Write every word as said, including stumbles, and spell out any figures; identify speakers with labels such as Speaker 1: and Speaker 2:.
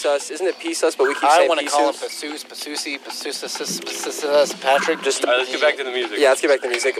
Speaker 1: Peasus. Isn't it Peasus, but we keep
Speaker 2: I
Speaker 1: saying
Speaker 2: want to call him
Speaker 1: Peasus?
Speaker 2: Passus, Pasusi, Pasusis, Patrick.
Speaker 1: Just
Speaker 3: All right, let's get back to the music.
Speaker 1: Yeah, let's get back to the music.